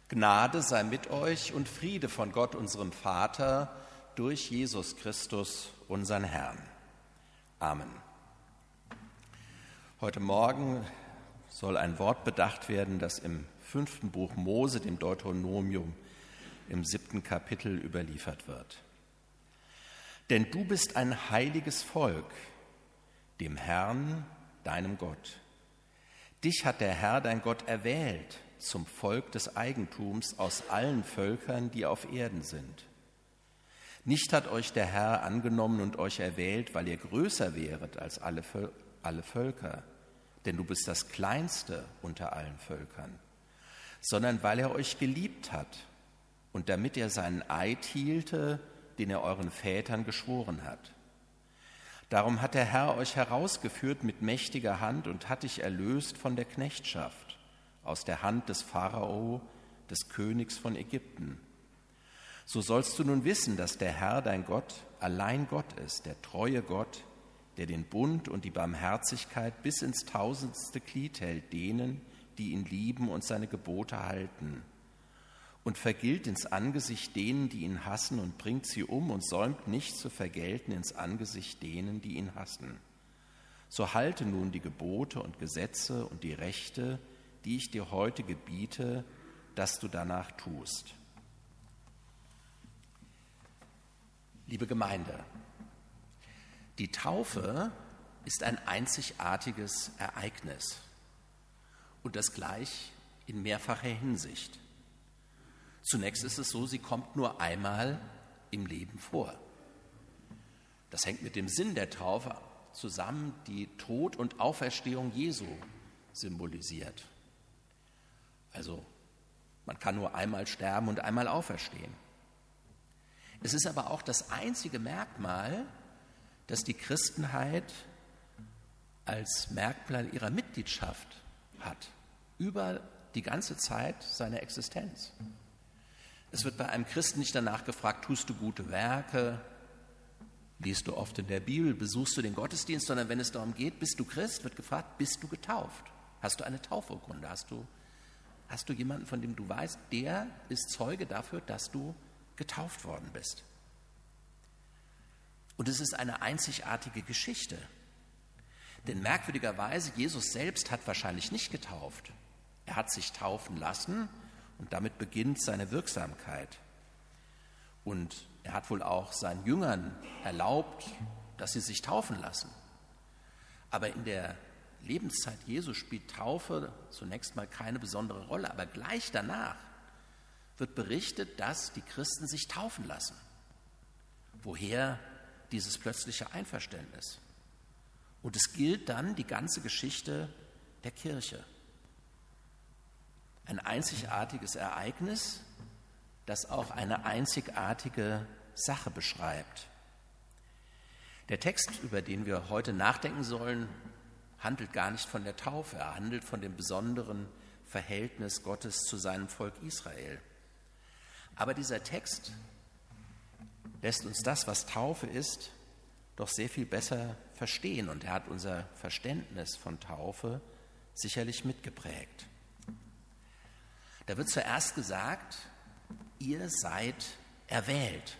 Gnade sei mit euch und Friede von Gott, unserem Vater, durch Jesus Christus, unseren Herrn. Amen. Heute Morgen soll ein Wort bedacht werden, das im 5. Buch Mose, dem Deuteronomium, im 7. Kapitel überliefert wird. Denn du bist ein heiliges Volk, dem Herrn, deinem Gott. Dich hat der Herr, dein Gott, erwählt zum Volk des Eigentums aus allen Völkern, die auf Erden sind. Nicht hat euch der Herr angenommen und euch erwählt, weil ihr größer wäret als alle Völker, denn du bist das Kleinste unter allen Völkern, sondern weil er euch geliebt hat und damit er seinen Eid hielte, den er euren Vätern geschworen hat. Darum hat der Herr euch herausgeführt mit mächtiger Hand und hat dich erlöst von der Knechtschaft, aus der Hand des Pharao, des Königs von Ägypten. So sollst du nun wissen, dass der Herr, dein Gott, allein Gott ist, der treue Gott, der den Bund und die Barmherzigkeit bis ins 1000. Glied hält denen, die ihn lieben und seine Gebote halten, und vergilt ins Angesicht denen, die ihn hassen, und bringt sie um und säumt nicht zu vergelten ins Angesicht denen, die ihn hassen. So halte nun die Gebote und Gesetze und die Rechte, die ich dir heute gebiete, dass du danach tust. Liebe Gemeinde, die Taufe ist ein einzigartiges Ereignis und das gleich in mehrfacher Hinsicht. Zunächst ist es so, sie kommt nur einmal im Leben vor. Das hängt mit dem Sinn der Taufe zusammen, die Tod und Auferstehung Jesu symbolisiert. Also man kann nur einmal sterben und einmal auferstehen. Es ist aber auch das einzige Merkmal, das die Christenheit als Merkmal ihrer Mitgliedschaft hat, über die ganze Zeit seiner Existenz. Es wird bei einem Christen nicht danach gefragt, tust du gute Werke, liest du oft in der Bibel, besuchst du den Gottesdienst, sondern wenn es darum geht, bist du Christ, wird gefragt, bist du getauft? Hast du eine Taufurkunde? Hast du jemanden, von dem du weißt, der ist Zeuge dafür, dass du getauft worden bist? Und es ist eine einzigartige Geschichte. Denn merkwürdigerweise, Jesus selbst hat wahrscheinlich nicht getauft. Er hat sich taufen lassen und damit beginnt seine Wirksamkeit. Und er hat wohl auch seinen Jüngern erlaubt, dass sie sich taufen lassen. Aber in der Lebenszeit Jesu spielt Taufe zunächst mal keine besondere Rolle. Aber gleich danach wird berichtet, dass die Christen sich taufen lassen. Woher dieses plötzliche Einverständnis? Und es gilt dann die ganze Geschichte der Kirche. Ein einzigartiges Ereignis, das auch eine einzigartige Sache beschreibt. Der Text, über den wir heute nachdenken sollen, handelt gar nicht von der Taufe. Er handelt von dem besonderen Verhältnis Gottes zu seinem Volk Israel. Aber dieser Text lässt uns das, was Taufe ist, doch sehr viel besser verstehen. Und er hat unser Verständnis von Taufe sicherlich mitgeprägt. Da wird zuerst gesagt, ihr seid erwählt.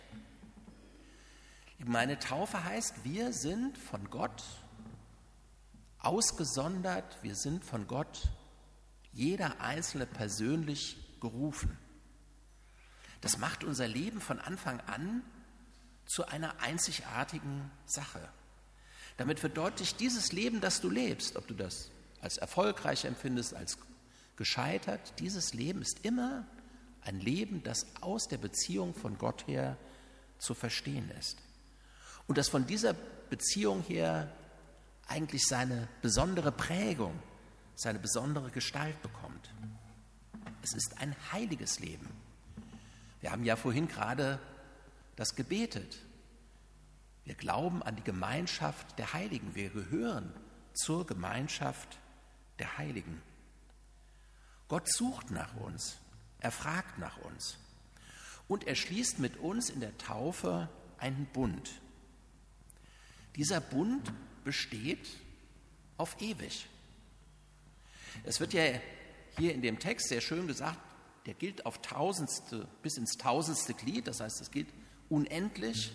Meine Taufe heißt, wir sind von Gott ausgesondert, wir sind von Gott, jeder Einzelne persönlich gerufen. Das macht unser Leben von Anfang an zu einer einzigartigen Sache. Damit wird deutlich, dieses Leben, das du lebst, ob du das als erfolgreich empfindest, als gescheitert, dieses Leben ist immer ein Leben, das aus der Beziehung von Gott her zu verstehen ist. Und das von dieser Beziehung her eigentlich seine besondere Prägung, seine besondere Gestalt bekommt. Es ist ein heiliges Leben. Wir haben ja vorhin gerade das gebetet. Wir glauben an die Gemeinschaft der Heiligen. Wir gehören zur Gemeinschaft der Heiligen. Gott sucht nach uns, er fragt nach uns und er schließt mit uns in der Taufe einen Bund. Dieser Bund besteht auf ewig. Es wird ja hier in dem Text sehr schön gesagt, der gilt auf Tausendste, bis ins Tausendste Glied, das heißt, es gilt unendlich.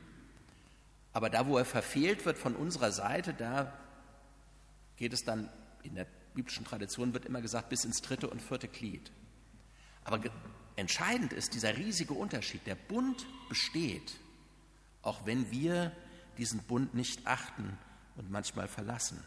Aber da, wo er verfehlt wird von unserer Seite, da geht es dann, in der biblischen Tradition wird immer gesagt, bis ins 3. und 4. Glied. Aber entscheidend ist dieser riesige Unterschied. Der Bund besteht, auch wenn wir diesen Bund nicht achten und manchmal verlassen.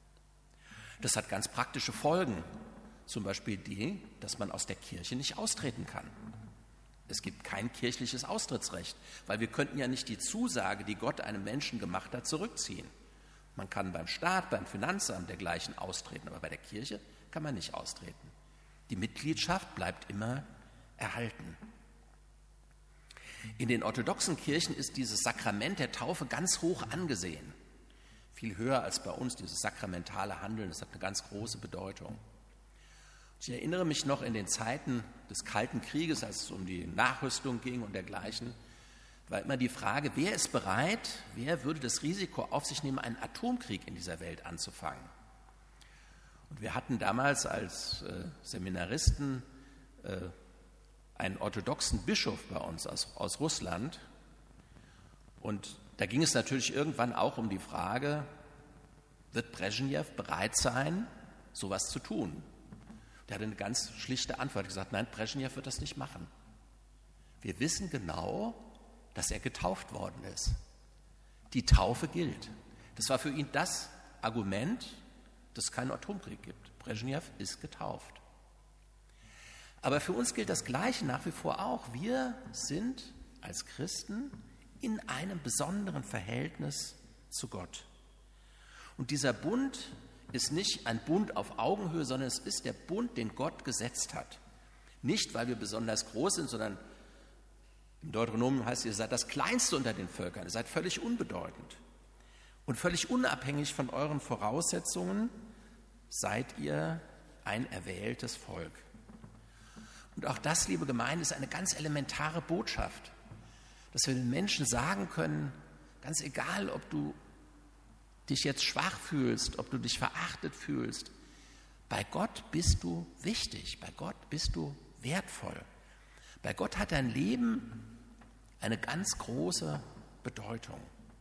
Das hat ganz praktische Folgen, zum Beispiel die, dass man aus der Kirche nicht austreten kann. Es gibt kein kirchliches Austrittsrecht, weil wir könnten ja nicht die Zusage, die Gott einem Menschen gemacht hat, zurückziehen. Man kann beim Staat, beim Finanzamt dergleichen austreten, aber bei der Kirche kann man nicht austreten. Die Mitgliedschaft bleibt immer erhalten. In den orthodoxen Kirchen ist dieses Sakrament der Taufe ganz hoch angesehen. Viel höher als bei uns, dieses sakramentale Handeln, das hat eine ganz große Bedeutung. Ich erinnere mich noch in den Zeiten des Kalten Krieges, als es um die Nachrüstung ging und dergleichen, war immer die Frage, wer ist bereit, wer würde das Risiko auf sich nehmen, einen Atomkrieg in dieser Welt anzufangen. Und wir hatten damals als Seminaristen einen orthodoxen Bischof bei uns aus Russland. Und da ging es natürlich irgendwann auch um die Frage, wird Breschnew bereit sein, sowas zu tun? Der hatte eine ganz schlichte Antwort, gesagt, nein, Breschnew wird das nicht machen. Wir wissen genau, dass er getauft worden ist. Die Taufe gilt. Das war für ihn das Argument, dass es keinen Atomkrieg gibt. Breschnew ist getauft. Aber für uns gilt das Gleiche nach wie vor auch. Wir sind als Christen in einem besonderen Verhältnis zu Gott. Und dieser Bund ist nicht ein Bund auf Augenhöhe, sondern es ist der Bund, den Gott gesetzt hat. Nicht, weil wir besonders groß sind, sondern im Deuteronomium heißt es, ihr seid das Kleinste unter den Völkern, ihr seid völlig unbedeutend. Und völlig unabhängig von euren Voraussetzungen seid ihr ein erwähltes Volk. Und auch das, liebe Gemeinde, ist eine ganz elementare Botschaft, dass wir den Menschen sagen können, ganz egal, ob du dich jetzt schwach fühlst, ob du dich verachtet fühlst, bei Gott bist du wichtig, bei Gott bist du wertvoll. Bei Gott hat dein Leben eine ganz große Bedeutung.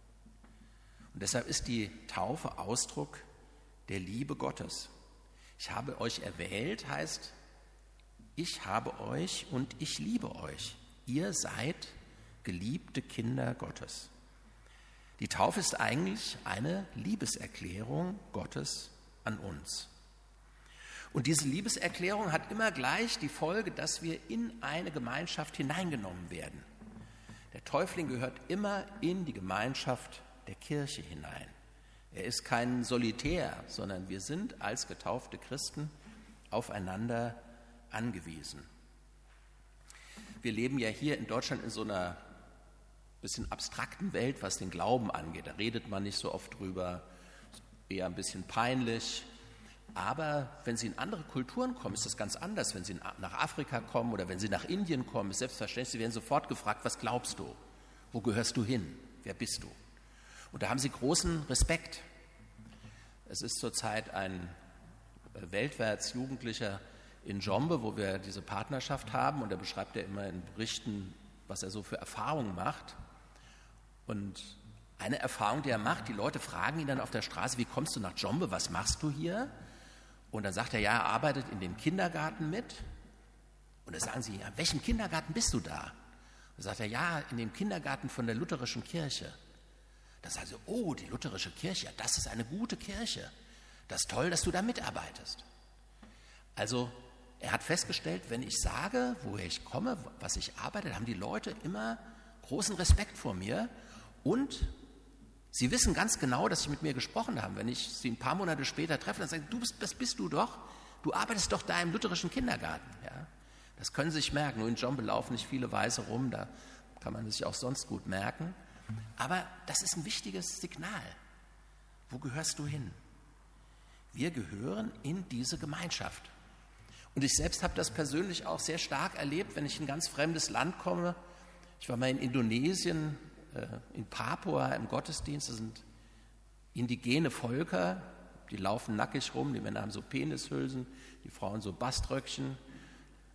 Und deshalb ist die Taufe Ausdruck der Liebe Gottes. Ich habe euch erwählt, heißt, ich habe euch und ich liebe euch. Ihr seid geliebte Kinder Gottes. Die Taufe ist eigentlich eine Liebeserklärung Gottes an uns. Und diese Liebeserklärung hat immer gleich die Folge, dass wir in eine Gemeinschaft hineingenommen werden. Der Täufling gehört immer in die Gemeinschaft der Kirche hinein. Er ist kein Solitär, sondern wir sind als getaufte Christen aufeinander angewiesen. Wir leben ja hier in Deutschland in so einer bisschen abstrakten Welt, was den Glauben angeht. Da redet man nicht so oft drüber, eher ein bisschen peinlich. Aber wenn Sie in andere Kulturen kommen, ist das ganz anders. Wenn Sie nach Afrika kommen oder wenn Sie nach Indien kommen, ist selbstverständlich, Sie werden sofort gefragt, was glaubst du? Wo gehörst du hin? Wer bist du? Und da haben Sie großen Respekt. Es ist zurzeit ein weltwärts Jugendlicher in Njombe, wo wir diese Partnerschaft haben. Und da beschreibt er immer in Berichten, was er so für Erfahrungen macht. Und eine Erfahrung, die er macht, die Leute fragen ihn dann auf der Straße, wie kommst du nach Njombe, was machst du hier? Und dann sagt er, ja, er arbeitet in dem Kindergarten mit. Und dann sagen sie, ja, in welchem Kindergarten bist du da? Und dann sagt er, ja, in dem Kindergarten von der lutherischen Kirche. Da sagen sie, oh, die lutherische Kirche, das ist eine gute Kirche. Das ist toll, dass du da mitarbeitest. Also er hat festgestellt, wenn ich sage, woher ich komme, was ich arbeite, dann haben die Leute immer großen Respekt vor mir und sie wissen ganz genau, dass sie mit mir gesprochen haben. Wenn ich sie ein paar Monate später treffe, dann sagen sie, das bist du doch, du arbeitest doch da im lutherischen Kindergarten. Ja? Das können Sie sich merken, nur in Njombe laufen nicht viele Weiße rum, da kann man sich auch sonst gut merken. Aber das ist ein wichtiges Signal. Wo gehörst du hin? Wir gehören in diese Gemeinschaft. Und ich selbst habe das persönlich auch sehr stark erlebt, wenn ich in ein ganz fremdes Land komme. Ich war mal in Indonesien, in Papua im Gottesdienst. Das sind indigene Völker, die laufen nackig rum, die Männer haben so Penishülsen, die Frauen so Baströckchen.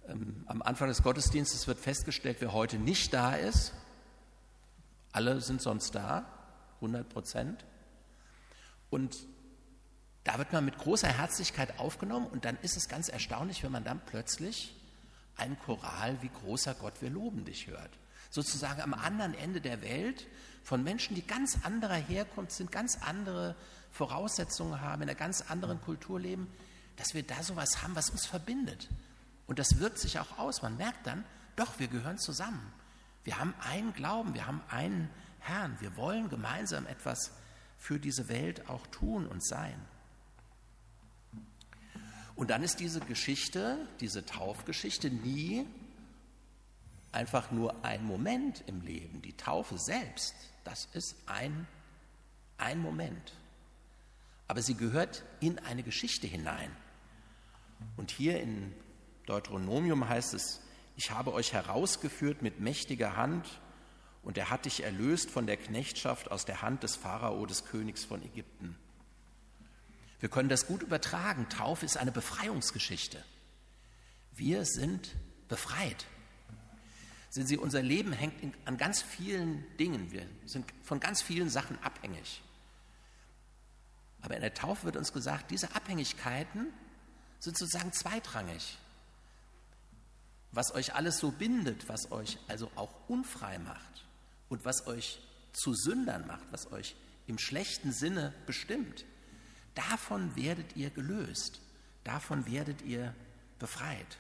Am Anfang des Gottesdienstes wird festgestellt, wer heute nicht da ist. Alle sind sonst da, 100%. Und da wird man mit großer Herzlichkeit aufgenommen und dann ist es ganz erstaunlich, wenn man dann plötzlich ein Choral wie großer Gott, wir loben dich hört. Sozusagen am anderen Ende der Welt von Menschen, die ganz anderer Herkunft sind, ganz andere Voraussetzungen haben, in einer ganz anderen Kultur leben, dass wir da sowas haben, was uns verbindet. Und das wirkt sich auch aus. Man merkt dann, doch, wir gehören zusammen. Wir haben einen Glauben, wir haben einen Herrn. Wir wollen gemeinsam etwas für diese Welt auch tun und sein. Und dann ist diese Geschichte, diese Taufgeschichte nie einfach nur ein Moment im Leben. Die Taufe selbst, das ist ein Moment. Aber sie gehört in eine Geschichte hinein. Und hier in Deuteronomium heißt es, ich habe euch herausgeführt mit mächtiger Hand und er hat dich erlöst von der Knechtschaft aus der Hand des Pharao, des Königs von Ägypten. Wir können das gut übertragen. Taufe ist eine Befreiungsgeschichte. Wir sind befreit. Sehen Sie, unser Leben hängt an ganz vielen Dingen. Wir sind von ganz vielen Sachen abhängig. Aber in der Taufe wird uns gesagt, diese Abhängigkeiten sind sozusagen zweitrangig. Was euch alles so bindet, was euch also auch unfrei macht und was euch zu Sündern macht, was euch im schlechten Sinne bestimmt, davon werdet ihr gelöst, davon werdet ihr befreit.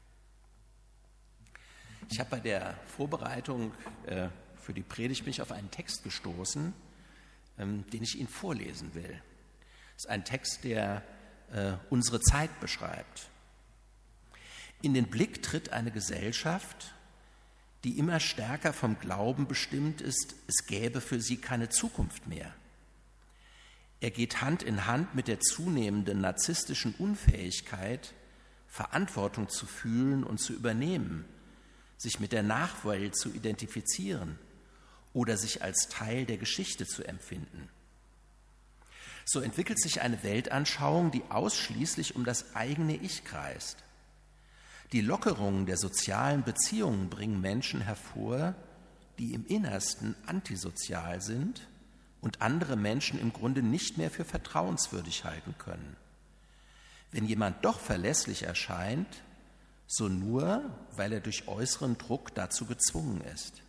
Ich habe bei der Vorbereitung für die Predigt mich auf einen Text gestoßen, den ich Ihnen vorlesen will. Das ist ein Text, der unsere Zeit beschreibt. In den Blick tritt eine Gesellschaft, die immer stärker vom Glauben bestimmt ist, es gäbe für sie keine Zukunft mehr. Er geht Hand in Hand mit der zunehmenden narzisstischen Unfähigkeit, Verantwortung zu fühlen und zu übernehmen, sich mit der Nachwelt zu identifizieren oder sich als Teil der Geschichte zu empfinden. So entwickelt sich eine Weltanschauung, die ausschließlich um das eigene Ich kreist. Die Lockerungen der sozialen Beziehungen bringen Menschen hervor, die im Innersten antisozial sind und andere Menschen im Grunde nicht mehr für vertrauenswürdig halten können. Wenn jemand doch verlässlich erscheint, so nur, weil er durch äußeren Druck dazu gezwungen ist.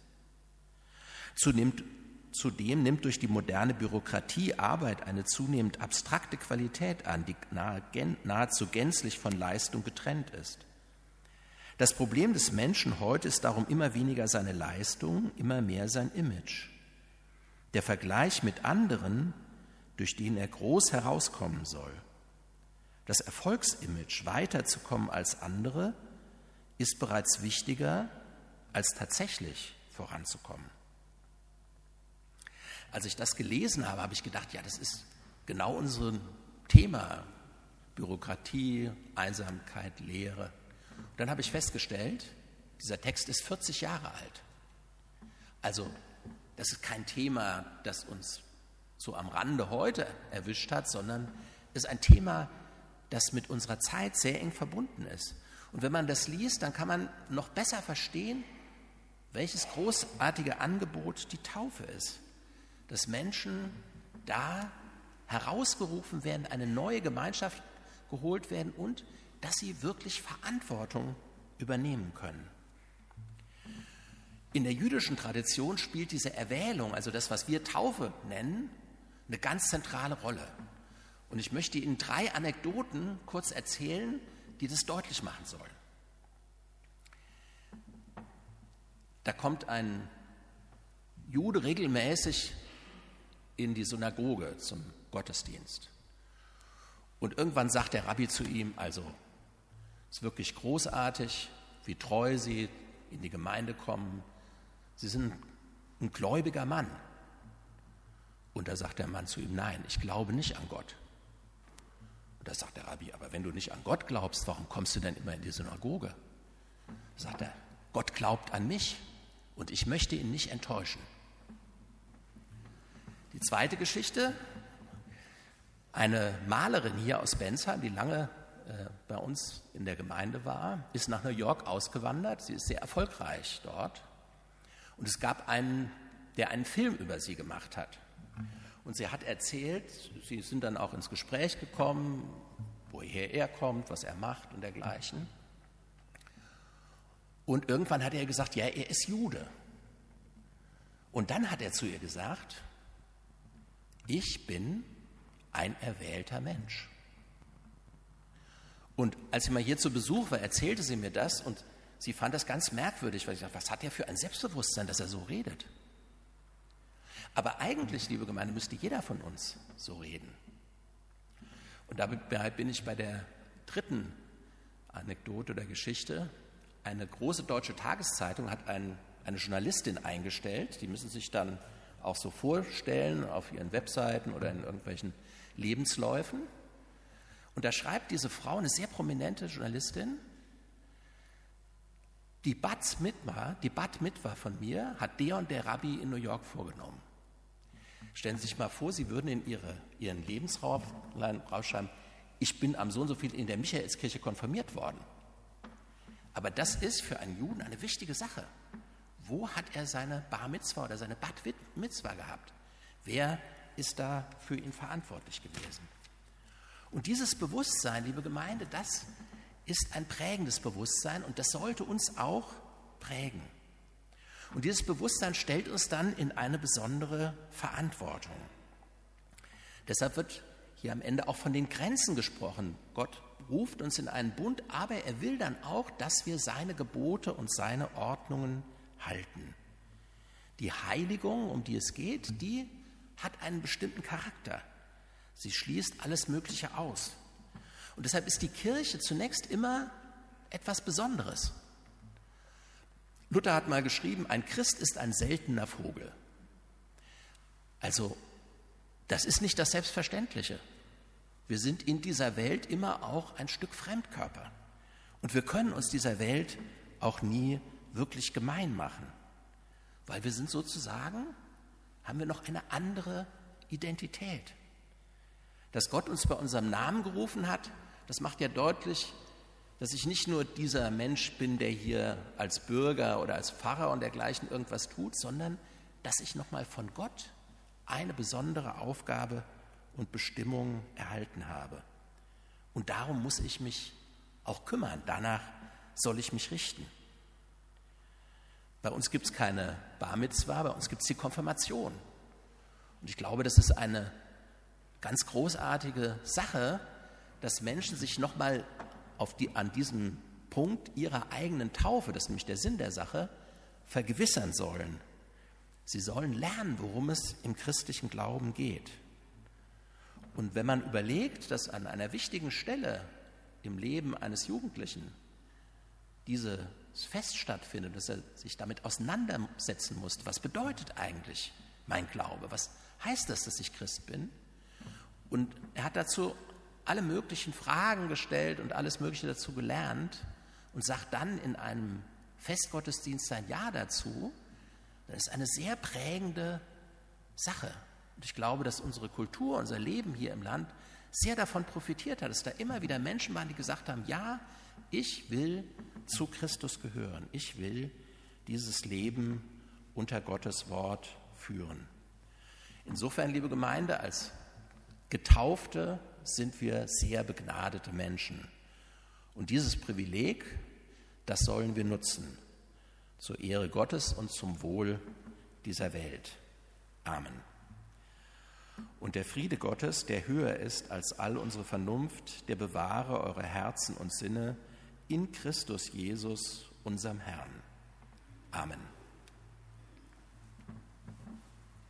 Zudem nimmt durch die moderne Bürokratie Arbeit eine zunehmend abstrakte Qualität an, die nahezu gänzlich von Leistung getrennt ist. Das Problem des Menschen heute ist darum immer weniger seine Leistung, immer mehr sein Image. Der Vergleich mit anderen, durch den er groß herauskommen soll. Das Erfolgsimage, weiterzukommen als andere, ist bereits wichtiger, als tatsächlich voranzukommen. Als ich das gelesen habe, habe ich gedacht, ja, das ist genau unser Thema. Bürokratie, Einsamkeit, Lehre. Und dann habe ich festgestellt, dieser Text ist 40 Jahre alt. Also das ist kein Thema, das uns so am Rande heute erwischt hat, sondern es ist ein Thema, das mit unserer Zeit sehr eng verbunden ist. Und wenn man das liest, dann kann man noch besser verstehen, welches großartige Angebot die Taufe ist. Dass Menschen da herausgerufen werden, eine neue Gemeinschaft geholt werden und dass sie wirklich Verantwortung übernehmen können. In der jüdischen Tradition spielt diese Erwählung, also das, was wir Taufe nennen, eine ganz zentrale Rolle. Und ich möchte Ihnen 3 Anekdoten kurz erzählen, die das deutlich machen sollen. Da kommt ein Jude regelmäßig in die Synagoge zum Gottesdienst. Und irgendwann sagt der Rabbi zu ihm, also es ist wirklich großartig, wie treu Sie in die Gemeinde kommen. Sie sind ein gläubiger Mann. Und da sagt der Mann zu ihm, nein, ich glaube nicht an Gott. Und da sagt der Rabbi, aber wenn du nicht an Gott glaubst, warum kommst du denn immer in die Synagoge? Da sagt er, Gott glaubt an mich und ich möchte ihn nicht enttäuschen. Die zweite Geschichte, eine Malerin hier aus Bensheim, die lange bei uns in der Gemeinde war, ist nach New York ausgewandert. Sie ist sehr erfolgreich dort. Und es gab einen, der einen Film über sie gemacht hat. Und sie hat erzählt, sie sind dann auch ins Gespräch gekommen, woher er kommt, was er macht und dergleichen. Und irgendwann hat er gesagt, ja, er ist Jude. Und dann hat er zu ihr gesagt, ich bin ein erwählter Mensch. Und als sie mal hier zu Besuch war, erzählte sie mir das und sie fand das ganz merkwürdig, weil ich dachte, was hat er für ein Selbstbewusstsein, dass er so redet? Aber eigentlich, liebe Gemeinde, müsste jeder von uns so reden. Und dabei bin ich bei der dritten Anekdote oder Geschichte. Eine große deutsche Tageszeitung hat eine Journalistin eingestellt, die müssen sich dann auch so vorstellen auf ihren Webseiten oder in irgendwelchen Lebensläufen. Und da schreibt diese Frau, eine sehr prominente Journalistin, die Bat Mitzwa von mir hat der und der Rabbi in New York vorgenommen. Stellen Sie sich mal vor, Sie würden in Ihren Lebensraum rausschreiben, ich bin am so und so viel in der Michaelskirche konfirmiert worden. Aber das ist für einen Juden eine wichtige Sache. Wo hat er seine Bar Mitzwa oder seine Bat Mitzwa gehabt? Wer ist da für ihn verantwortlich gewesen? Und dieses Bewusstsein, liebe Gemeinde, das ist ein prägendes Bewusstsein und das sollte uns auch prägen. Und dieses Bewusstsein stellt uns dann in eine besondere Verantwortung. Deshalb wird hier am Ende auch von den Grenzen gesprochen. Gott ruft uns in einen Bund, aber er will dann auch, dass wir seine Gebote und seine Ordnungen halten. Die Heiligung, um die es geht, die hat einen bestimmten Charakter. Sie schließt alles Mögliche aus. Und deshalb ist die Kirche zunächst immer etwas Besonderes. Luther hat mal geschrieben, ein Christ ist ein seltener Vogel. Also, das ist nicht das Selbstverständliche. Wir sind in dieser Welt immer auch ein Stück Fremdkörper. Und wir können uns dieser Welt auch nie wirklich gemein machen. Weil wir sind sozusagen, haben wir noch eine andere Identität. Dass Gott uns bei unserem Namen gerufen hat, das macht ja deutlich, dass ich nicht nur dieser Mensch bin, der hier als Bürger oder als Pfarrer und dergleichen irgendwas tut, sondern dass ich nochmal von Gott eine besondere Aufgabe und Bestimmung erhalten habe. Und darum muss ich mich auch kümmern, danach soll ich mich richten. Bei uns gibt es keine Bar Mitzwa, bei uns gibt es die Konfirmation. Und ich glaube, das ist eine ganz großartige Sache, dass Menschen sich nochmal an diesem Punkt ihrer eigenen Taufe, das ist nämlich der Sinn der Sache, vergewissern sollen. Sie sollen lernen, worum es im christlichen Glauben geht. Und wenn man überlegt, dass an einer wichtigen Stelle im Leben eines Jugendlichen dieses Fest stattfindet, dass er sich damit auseinandersetzen muss, was bedeutet eigentlich mein Glaube, was heißt das, dass ich Christ bin? Und er hat dazu alle möglichen Fragen gestellt und alles Mögliche dazu gelernt und sagt dann in einem Festgottesdienst sein Ja dazu. Das ist eine sehr prägende Sache. Und ich glaube, dass unsere Kultur, unser Leben hier im Land sehr davon profitiert hat, dass da immer wieder Menschen waren, die gesagt haben, ja, ich will zu Christus gehören. Ich will dieses Leben unter Gottes Wort führen. Insofern, liebe Gemeinde, als Getaufte sind wir sehr begnadete Menschen. Und dieses Privileg, das sollen wir nutzen, zur Ehre Gottes und zum Wohl dieser Welt. Amen. Und der Friede Gottes, der höher ist als all unsere Vernunft, der bewahre eure Herzen und Sinne in Christus Jesus, unserem Herrn. Amen.